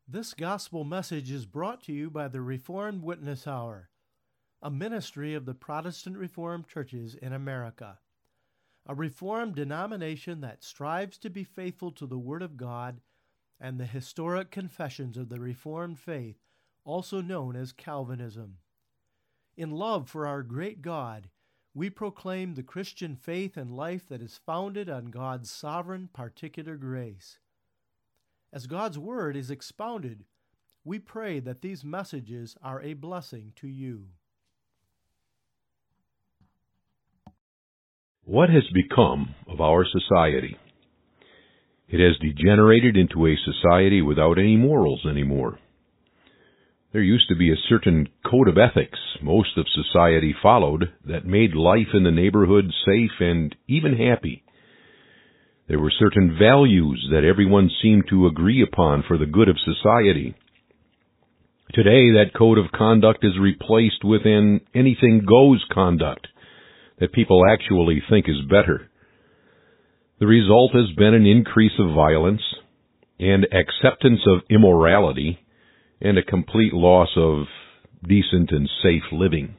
This gospel message is brought to you by the Reformed Witness Hour, a ministry of the Protestant Reformed churches in America, a Reformed denomination that strives to be faithful to the Word of God and the historic confessions of the Reformed faith, also known as Calvinism. In love for our great God, we proclaim the Christian faith and life that is founded on God's sovereign particular grace. As God's Word is expounded, we pray that these messages are a blessing to you. What has become of our society? It has degenerated into a society without any morals anymore. There used to be a certain code of ethics most of society followed that made life in the neighborhood safe and even happy. There were certain values that everyone seemed to agree upon for the good of society. Today, that code of conduct is replaced with an anything-goes conduct that people actually think is better. The result has been an increase of violence and acceptance of immorality and a complete loss of decent and safe living.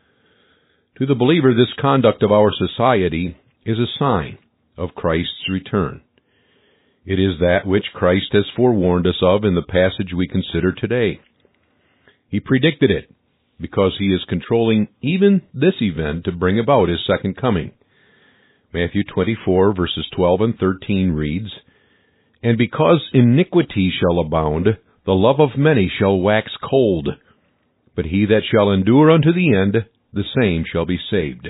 To the believer, this conduct of our society is a sign of Christ's return. It is that which Christ has forewarned us of in the passage we consider today. He predicted it because he is controlling even this event to bring about his second coming. Matthew 24, verses 12 and 13 reads, "And because iniquity shall abound, the love of many shall wax cold. But he that shall endure unto the end, the same shall be saved."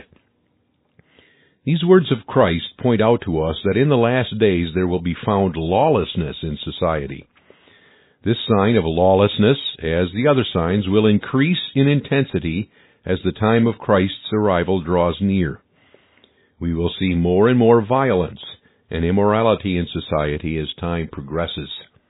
These words of Christ point out to us that in the last days there will be found lawlessness in society. This sign of lawlessness, as the other signs, will increase in intensity as the time of Christ's arrival draws near. We will see more and more violence and immorality in society as time progresses.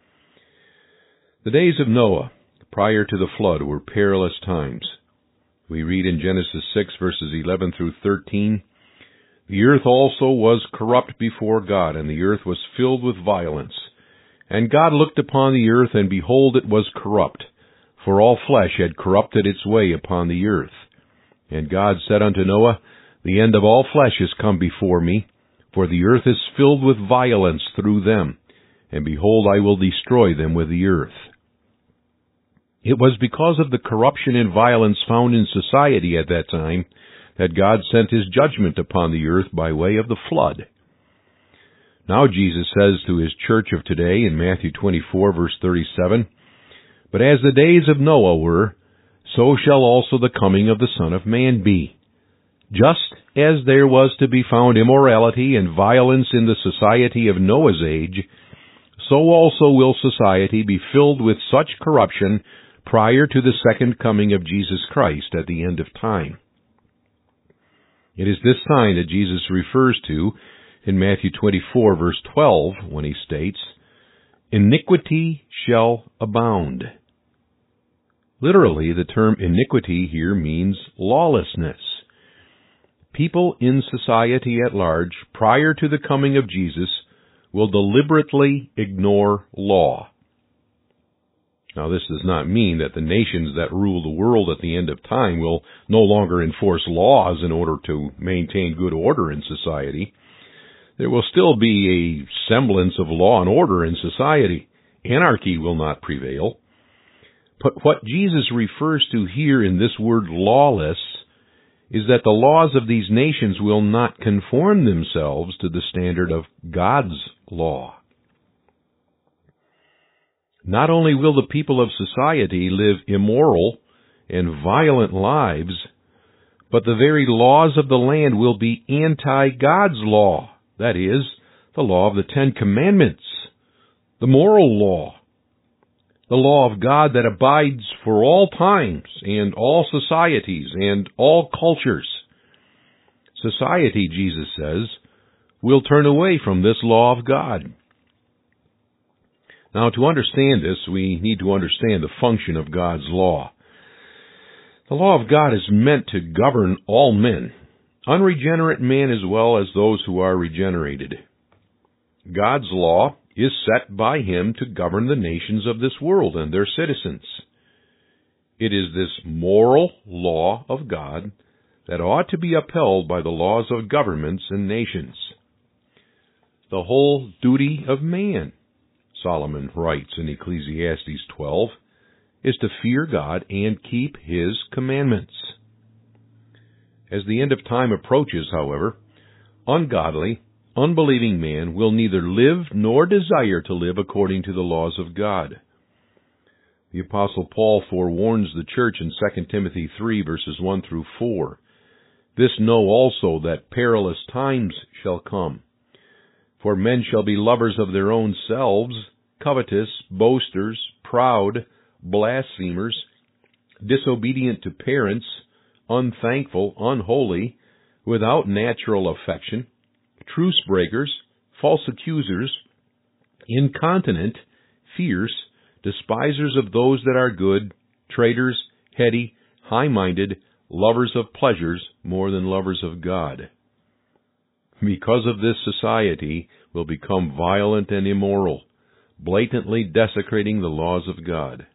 The days of Noah, prior to the flood, were perilous times. We read in Genesis 6, verses 11 through 13, "The earth also was corrupt before God, and the earth was filled with violence. And God looked upon the earth, and behold, it was corrupt, for all flesh had corrupted its way upon the earth. And God said unto Noah, The end of all flesh is come before me, for the earth is filled with violence through them, and behold, I will destroy them with the earth." It was because of the corruption and violence found in society at that time that God sent his judgment upon the earth by way of the flood. Now Jesus says to his church of today in Matthew 24, verse 37, "But as the days of Noah were, so shall also the coming of the Son of Man be. Just as there was to be found immorality and violence in the society of Noah's age, so also will society be filled with such corruption prior to the second coming of Jesus Christ at the end of time." It is this sign that Jesus refers to in Matthew 24, verse 12, when he states, "Iniquity shall abound." Literally, the term iniquity here means lawlessness. People in society at large, prior to the coming of Jesus, will deliberately ignore law. Now, this does not mean that the nations that rule the world at the end of time will no longer enforce laws in order to maintain good order in society. There will still be a semblance of law and order in society. Anarchy will not prevail. But what Jesus refers to here in this word lawless is that the laws of these nations will not conform themselves to the standard of God's law. Not only will the people of society live immoral and violent lives, but the very laws of the land will be anti-God's law. That is, the law of the Ten Commandments, the moral law, the law of God that abides for all times and all societies and all cultures. Society, Jesus says, will turn away from this law of God. Now, to understand this, we need to understand the function of God's law. The law of God is meant to govern all men, unregenerate men as well as those who are regenerated. God's law is set by Him to govern the nations of this world and their citizens. It is this moral law of God that ought to be upheld by the laws of governments and nations. The whole duty of man, Solomon writes in Ecclesiastes 12, is to fear God and keep His commandments. As the end of time approaches, however, ungodly, unbelieving man will neither live nor desire to live according to the laws of God. The Apostle Paul forewarns the church in 2 Timothy 3, verses 1 through 4. This know also that perilous times shall come. For men shall be lovers of their own selves, covetous, boasters, proud, blasphemers, disobedient to parents, unthankful, unholy, without natural affection, truce breakers, false accusers, incontinent, fierce, despisers of those that are good, traitors, heady, high-minded, lovers of pleasures more than lovers of God. Because of this, society will become violent and immoral, blatantly desecrating the laws of God.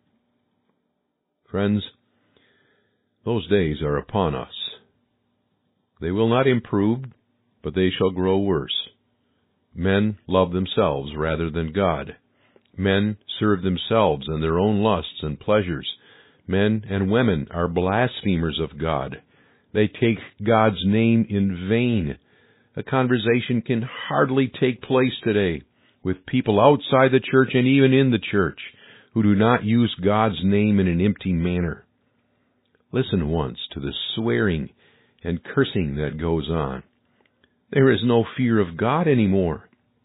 Friends, those days are upon us. They will not improve, but they shall grow worse. Men love themselves rather than God. Men serve themselves and their own lusts and pleasures. Men and women are blasphemers of God. They take God's name in vain. A conversation can hardly take place today with people outside the church and even in the church who do not use God's name in an empty manner. Listen once to the swearing and cursing that goes on. There is no fear of God anymore.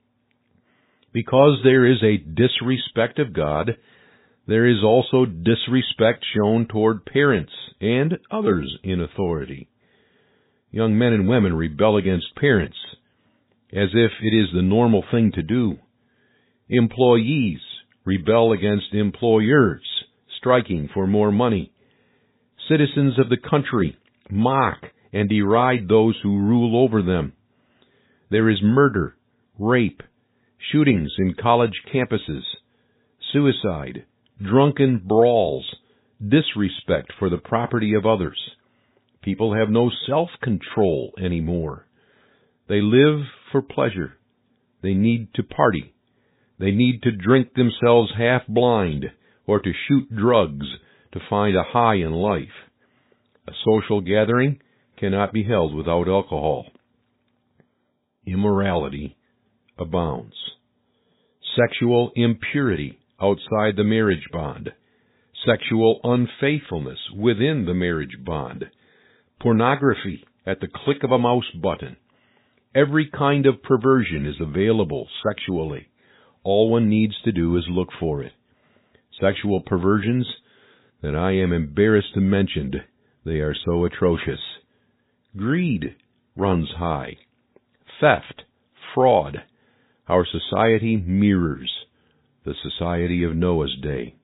Because there is a disrespect of God, there is also disrespect shown toward parents and others in authority. Young men and women rebel against parents as if it is the normal thing to do. Employees rebel against employers, striking for more money. Citizens of the country mock and deride those who rule over them. There is murder, rape, shootings in college campuses, suicide, drunken brawls, disrespect for the property of others. People have no self-control anymore. They live for pleasure. They need to party. They need to drink themselves half blind or to shoot drugs to find a high in life. A social gathering cannot be held without alcohol. Immorality abounds. Sexual impurity outside the marriage bond. Sexual unfaithfulness within the marriage bond. Pornography at the click of a mouse button. Every kind of perversion is available sexually. All one needs to do is look for it. Sexual perversions that I am embarrassed to mention, they are so atrocious. Greed runs high. Theft, fraud. Our society mirrors the society of Noah's day.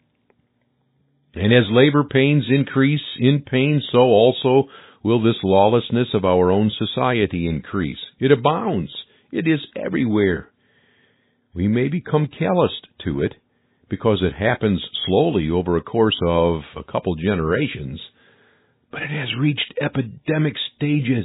And as labor pains increase in pain, so also will this lawlessness of our own society increase. It abounds. It is everywhere. We may become calloused to it because it happens slowly over a course of a couple generations, but it has reached epidemic stages.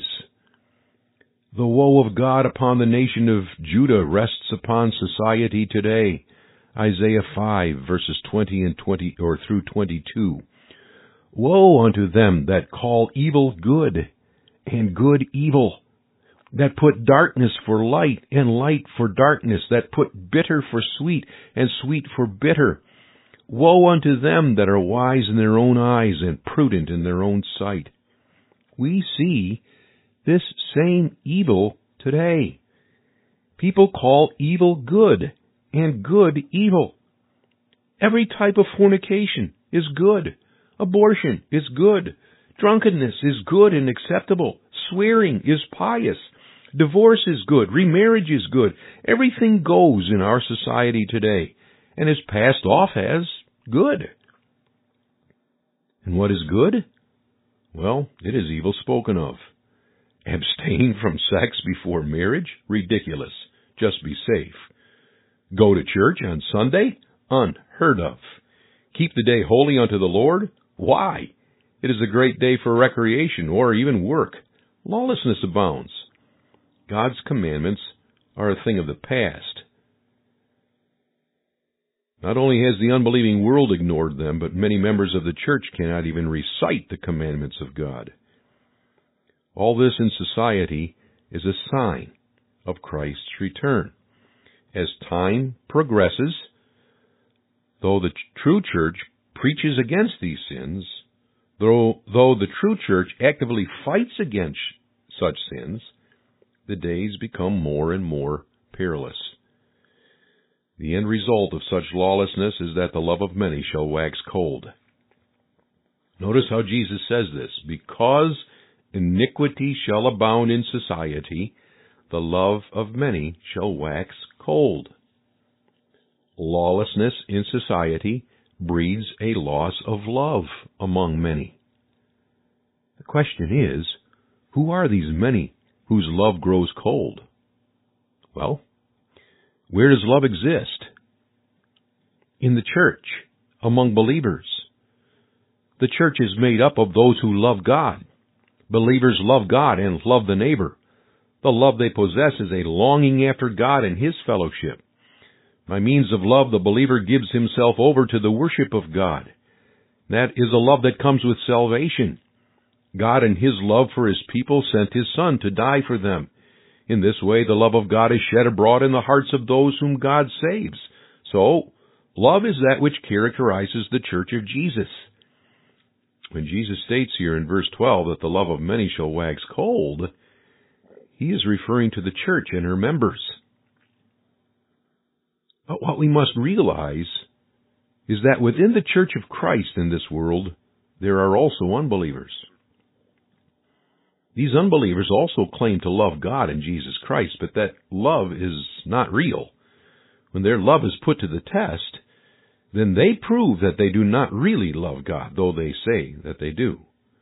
The woe of God upon the nation of Judah rests upon society today. Isaiah 5, verses 20 and 20 or through 22. Woe unto them that call evil good, and good evil, that put darkness for light, and light for darkness, that put bitter for sweet, and sweet for bitter. Woe unto them that are wise in their own eyes, and prudent in their own sight. We see this same evil today. People call evil good, and good evil. Every type of fornication is good. Abortion is good. Drunkenness is good and acceptable. Swearing is pious. Divorce is good. Remarriage is good. Everything goes in our society today and is passed off as good. And what is good? Well, it is evil spoken of. Abstain from sex before marriage? Ridiculous. Just be safe. Go to church on Sunday? Unheard of. Keep the day holy unto the Lord? Why? It is a great day for recreation or even work. Lawlessness abounds. God's commandments are a thing of the past. Not only has the unbelieving world ignored them, but many members of the church cannot even recite the commandments of God. All this in society is a sign of Christ's return. As time progresses, though the true church preaches against these sins, though the true church actively fights against such sins, the days become more and more perilous. The end result of such lawlessness is that the love of many shall wax cold. Notice how Jesus says this: because iniquity shall abound in society, the love of many shall wax cold. Lawlessness in society breeds a loss of love among many. The question is, who are these many whose love grows cold? Well, where does love exist? In the church, among believers. The church is made up of those who love God. Believers love God and love the neighbor. The love they possess is a longing after God and His fellowship. By means of love, the believer gives himself over to the worship of God. That is a love that comes with salvation. God, in His love for His people, sent His Son to die for them. In this way, the love of God is shed abroad in the hearts of those whom God saves. So, love is that which characterizes the church of Jesus. When Jesus states here in verse 12 that the love of many shall wax cold, He is referring to the church and her members. But what we must realize is that within the church of Christ in this world, there are also unbelievers. These unbelievers also claim to love God and Jesus Christ, but that love is not real. When their love is put to the test, then they prove that they do not really love God, though they say that they do.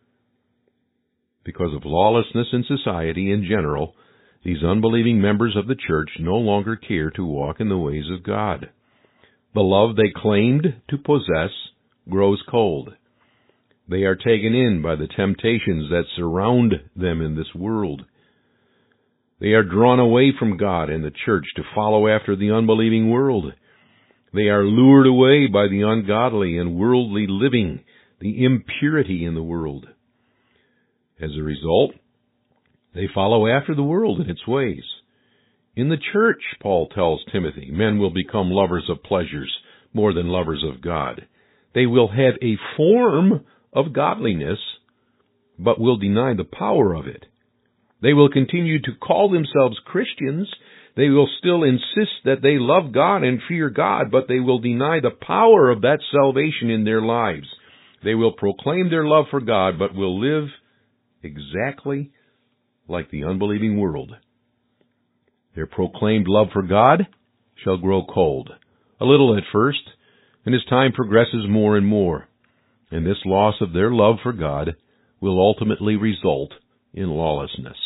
Because of lawlessness in society in general, these unbelieving members of the church no longer care to walk in the ways of God. The love they claimed to possess grows cold. They are taken in by the temptations that surround them in this world. They are drawn away from God and the church to follow after the unbelieving world. They are lured away by the ungodly and worldly living, the impurity in the world. As a result, they follow after the world in its ways. In the church, Paul tells Timothy, men will become lovers of pleasures more than lovers of God. They will have a form of godliness, but will deny the power of it. They will continue to call themselves Christians. They will still insist that they love God and fear God, but they will deny the power of that salvation in their lives. They will proclaim their love for God, but will live exactly like the unbelieving world. Their proclaimed love for God shall grow cold, a little at first, and as time progresses more and more. And this loss of their love for God will ultimately result in lawlessness.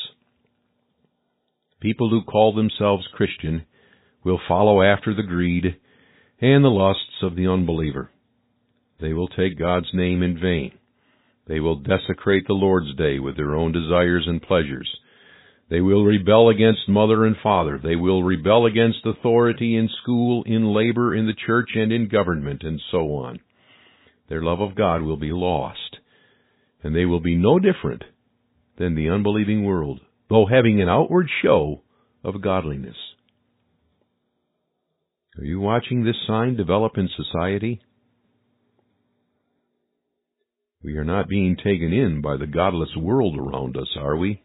People who call themselves Christian will follow after the greed and the lusts of the unbeliever. They will take God's name in vain. They will desecrate the Lord's day with their own desires and pleasures. They will rebel against mother and father. They will rebel against authority in school, in labor, in the church, and in government, and so on. Their love of God will be lost, and they will be no different than the unbelieving world, though having an outward show of godliness. Are you watching this sign develop in society? We are not being taken in by the godless world around us, are we?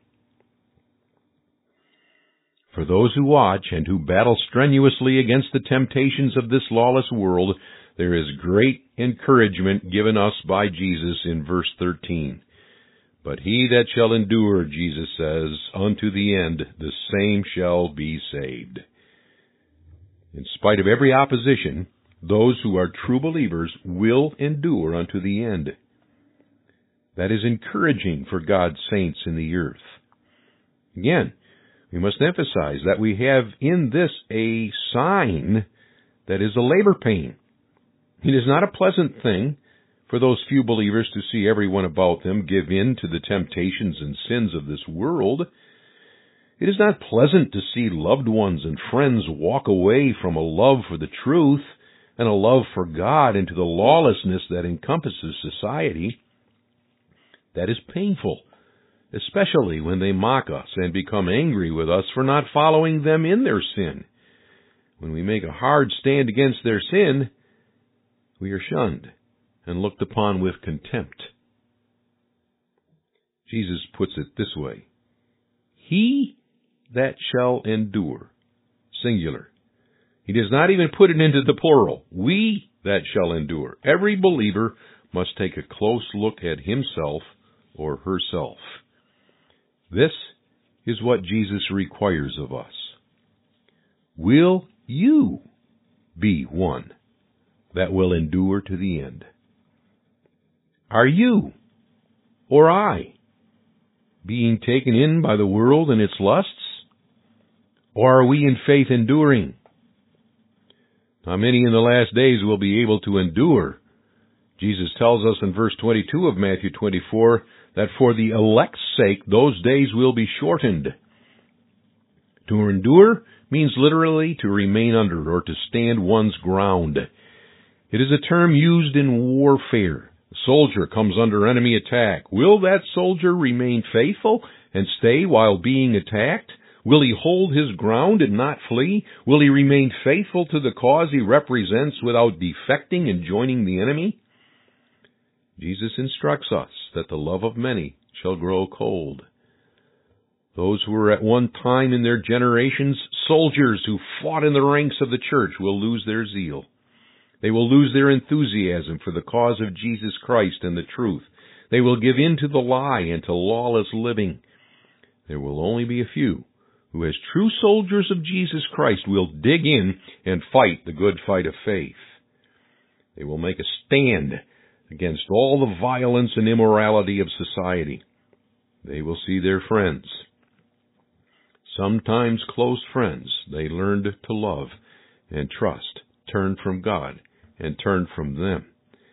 For those who watch and who battle strenuously against the temptations of this lawless world, there is great encouragement given us by Jesus in verse 13. But he that shall endure, Jesus says, unto the end, the same shall be saved. In spite of every opposition, those who are true believers will endure unto the end. That is encouraging for God's saints in the earth. Again, we must emphasize that we have in this a sign that is a labor pain. It is not a pleasant thing for those few believers to see everyone about them give in to the temptations and sins of this world. It is not pleasant to see loved ones and friends walk away from a love for the truth and a love for God into the lawlessness that encompasses society. That is painful, especially when they mock us and become angry with us for not following them in their sin. When we make a hard stand against their sin, we are shunned and looked upon with contempt. Jesus puts it this way: he that shall endure, singular. He does not even put it into the plural. We that shall endure. Every believer must take a close look at himself or herself. This is what Jesus requires of us. Will you be one that will endure to the end? Are you, or I, being taken in by the world and its lusts? Or are we in faith enduring? Now, many in the last days will be able to endure. Jesus tells us in verse 22 of Matthew 24 that for the elect's sake those days will be shortened. To endure means literally to remain under or to stand one's ground. It is a term used in warfare. A soldier comes under enemy attack. Will that soldier remain faithful and stay while being attacked? Will he hold his ground and not flee? Will he remain faithful to the cause he represents without defecting and joining the enemy? Jesus instructs us that the love of many shall grow cold. Those who were at one time in their generations soldiers who fought in the ranks of the church will lose their zeal. They will lose their enthusiasm for the cause of Jesus Christ and the truth. They will give in to the lie and to lawless living. There will only be a few who, as true soldiers of Jesus Christ, will dig in and fight the good fight of faith. They will make a stand against all the violence and immorality of society. They will see their friends, sometimes close friends, they learned to love and trust, turn from God and turn from them.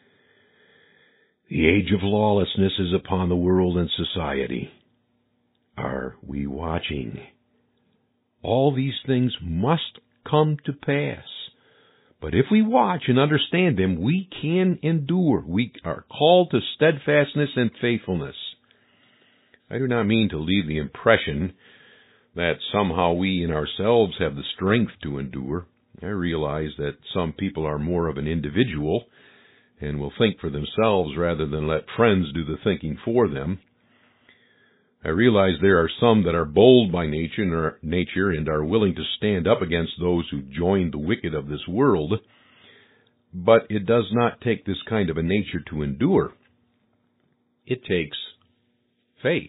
The age of lawlessness is upon the world and society. Are we watching? All these things must come to pass. But if we watch and understand them, we can endure. We are called to steadfastness and faithfulness. I do not mean to leave the impression that somehow we in ourselves have the strength to endure. I realize that some people are more of an individual and will think for themselves rather than let friends do the thinking for them. I realize there are some that are bold by nature and are willing to stand up against those who join the wicked of this world. But it does not take this kind of a nature to endure. It takes faith.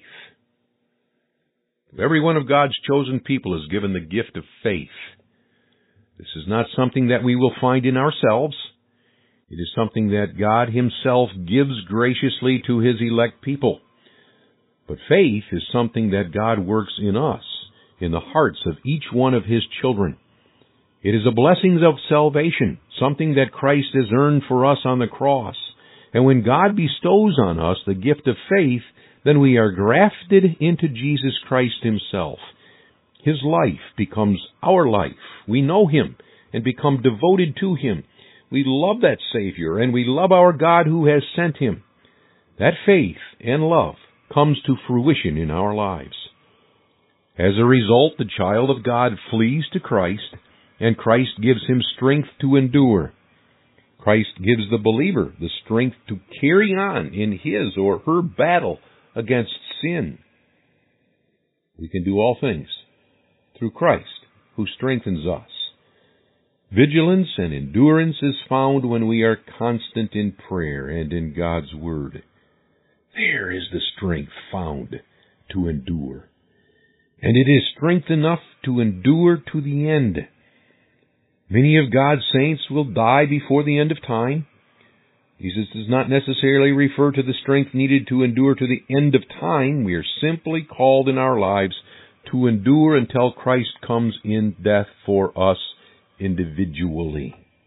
Every one of God's chosen people is given the gift of faith. This is not something that we will find in ourselves. It is something that God Himself gives graciously to His elect people. But faith is something that God works in us, in the hearts of each one of His children. It is a blessing of salvation, something that Christ has earned for us on the cross. And when God bestows on us the gift of faith, then we are grafted into Jesus Christ Himself. His life becomes our life. We know Him and become devoted to Him. We love that Savior, and we love our God who has sent Him. That faith and love comes to fruition in our lives. As a result, the child of God flees to Christ, and Christ gives him strength to endure. Christ gives the believer the strength to carry on in his or her battle against sin. We can do all things through Christ, who strengthens us. Vigilance and endurance is found when we are constant in prayer and in God's Word. There is the strength found to endure. And it is strength enough to endure to the end. Many of God's saints will die before the end of time. Jesus does not necessarily refer to the strength needed to endure to the end of time. We are simply called in our lives to endure until Christ comes in death for us individually.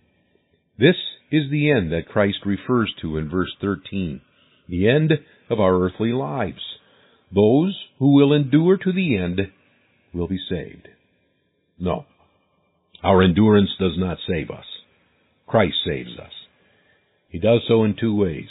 This is the end that Christ refers to in verse 13, the end of our earthly lives. Those who will endure to the end will be saved. No, our endurance does not save us. Christ saves us. He does so in two ways.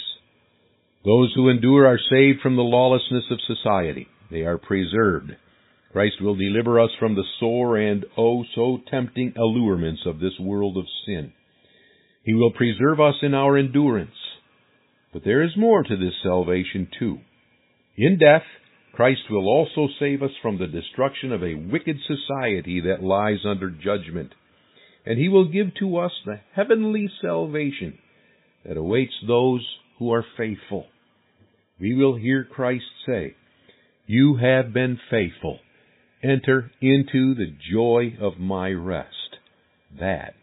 Those who endure are saved from the lawlessness of society. They are preserved. Christ will deliver us from the sore and, oh, so tempting allurements of this world of sin. He will preserve us in our endurance. But there is more to this salvation, too. In death, Christ will also save us from the destruction of a wicked society that lies under judgment. And He will give to us the heavenly salvation that awaits those who are faithful. We will hear Christ say, "You have been faithful. Enter into the joy of my rest." That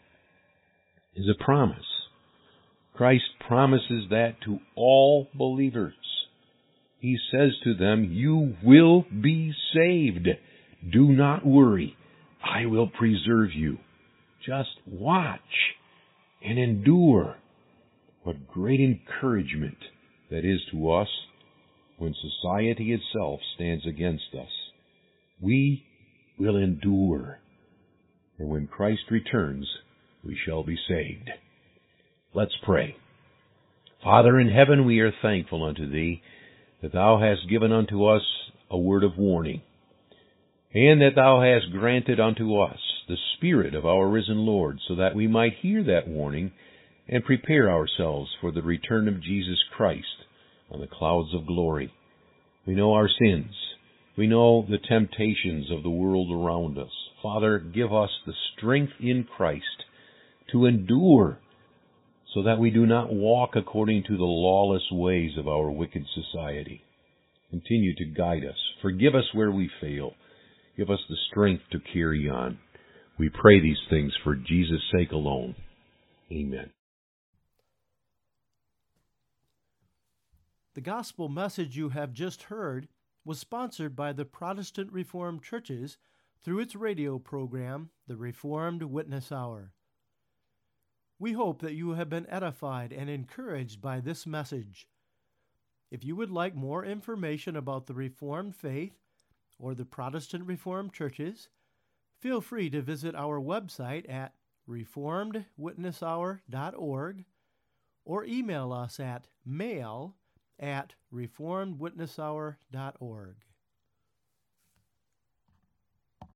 is a promise. Christ promises that to all believers. He says to them, "You will be saved. Do not worry. I will preserve you. Just watch and endure." What great encouragement that is to us when society itself stands against us. We will endure, and when Christ returns, we shall be saved. Let's pray. Father in heaven, we are thankful unto Thee that Thou hast given unto us a word of warning, and that Thou hast granted unto us the Spirit of our risen Lord, so that we might hear that warning and prepare ourselves for the return of Jesus Christ on the clouds of glory. We know our sins. We know the temptations of the world around us. Father, give us the strength in Christ to endure, so that we do not walk according to the lawless ways of our wicked society. Continue to guide us. Forgive us where we fail. Give us the strength to carry on. We pray these things for Jesus' sake alone. Amen. The gospel message you have just heard was sponsored by the Protestant Reformed Churches through its radio program, The Reformed Witness Hour. We hope that you have been edified and encouraged by this message. If you would like more information about the Reformed faith or the Protestant Reformed Churches, feel free to visit our website at reformedwitnesshour.org or email us at mail@reformedwitnesshour.org.